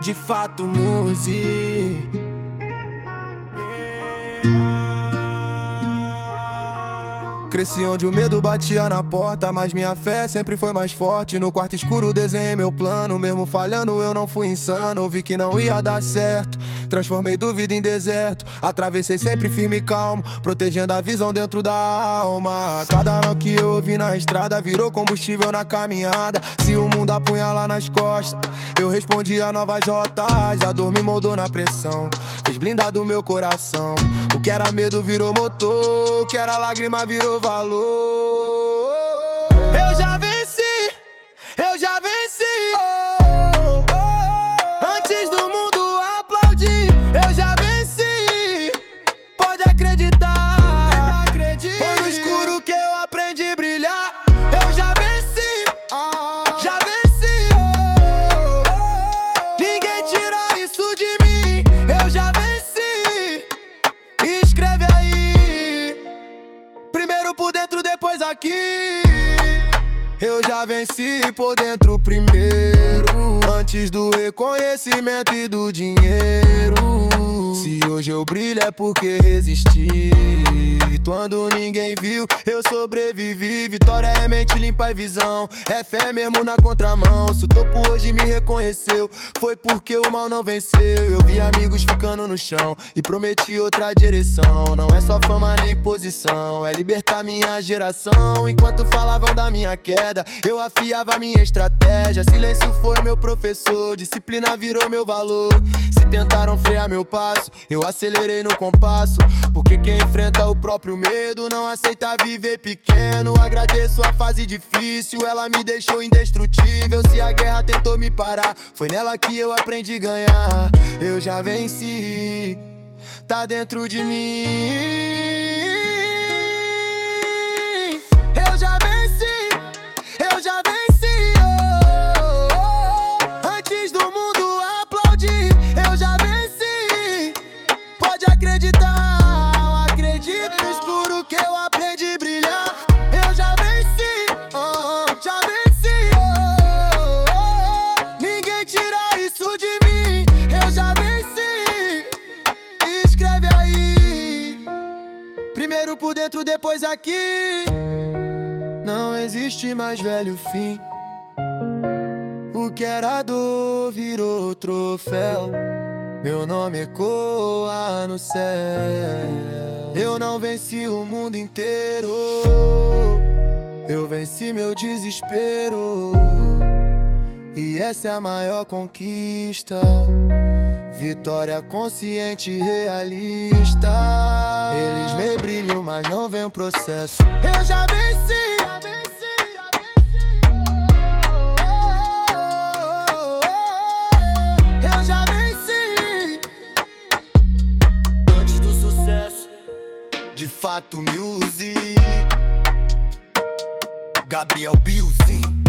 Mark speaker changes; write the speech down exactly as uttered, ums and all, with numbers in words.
Speaker 1: De fato, Muzi. Cresci onde o medo batia na porta, mas minha fé sempre foi mais forte. No quarto escuro desenhei meu plano, mesmo falhando eu não fui insano. Vi que não ia dar certo, transformei dúvida em deserto. Atravessei sempre firme e calmo, protegendo a visão dentro da alma. Cada não que eu ouvi na estrada virou combustível na caminhada. Se o mundo apunhala nas costas, eu respondi a novas rotas. A dor me moldou na pressão, fez blindado meu coração. O que era medo virou motor, o que era lágrima virou valor. Eu já venci, eu já venci. Oh, oh, oh. Antes do mundo aplaudir, eu já venci. Pode acreditar, foi no escuro que eu aprendi a brilhar. Eu já venci, já venci. Oh, oh. Ninguém tira isso de mim. Eu já venci. Escreve aí, primeiro por dentro, depois aqui. Eu já venci por dentro primeiro, antes do reconhecimento e do dinheiro. Se hoje eu brilho é porque resisti. Quando ninguém viu, eu sobrevivi. Vitória é mente limpa e visão, é fé mesmo na contramão. Se o topo hoje me reconheceu, foi porque o mal não venceu. Eu vi amigos ficando no chão e prometi outra direção. Não é só fama nem posição, é libertar minha geração. Enquanto falavam da minha queda, eu afiava minha estratégia. Silêncio foi meu professor, disciplina virou meu valor. Se tentaram frear meu passo, eu acelerei no compasso. Porque quem enfrenta o próprio medo não aceita viver pequeno. Agradeço a fase difícil, ela me deixou indestrutível. Se a guerra tentou me parar, foi nela que eu aprendi a ganhar. Eu já venci, tá dentro de mim. Eu já venci, eu já venci. Oh, oh, oh. Antes do mundo aplaudir, eu já venci. Pode acreditar, acredito no escuro que eu aprendi a brilhar. Eu já venci, oh, oh, já venci. Oh, oh, oh. Ninguém tira isso de mim. Eu já venci. Escreve aí, primeiro por dentro, depois aqui. Não existe mais velho fim. O que era dor virou troféu. Meu nome ecoa no céu. Eu não venci o mundo inteiro, eu venci meu desespero. E essa é a maior conquista, vitória consciente e realista. Eles me brilham, mas não vem o processo. Eu já venci, já venci, já venci. Eu já venci. Antes do sucesso, de fato, Muzi. Gabriel Bilzin.